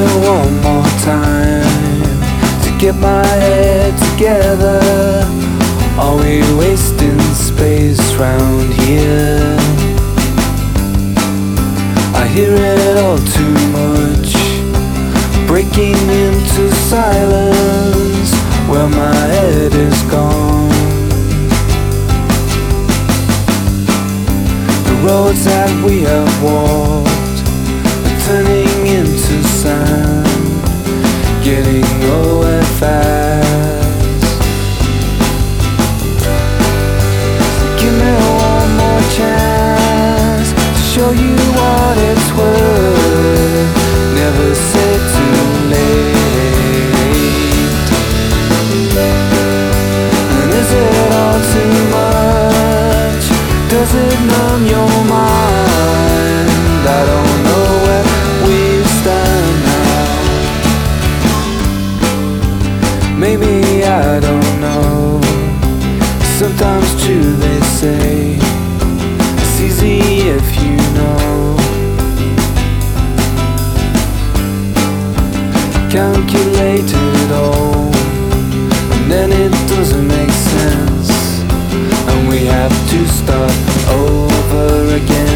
one more time to get my head together. Are we wasting space round here? I hear it all too much, breaking into silence where my head is gone. The roads that we have walked are turning into sand, getting nowhere fast. So give me one more chance to show you what it's worth. Never say too late. And is it all too much? Does it numb your mind? I don't know where we stand now. Maybe I don't know. Sometimes true they say, it's easy if you know. Calculate it all, and then it doesn't make sense, and we have to start over again.